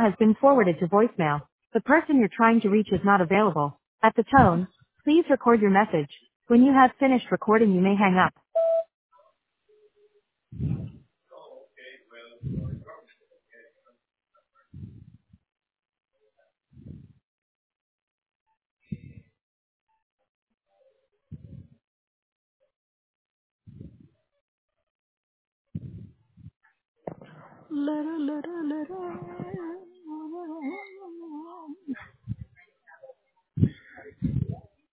has been forwarded to voicemail. The person you're trying to reach is not available. At the tone, please record your message. When you have finished recording, you may hang up. La, la, la, la, la.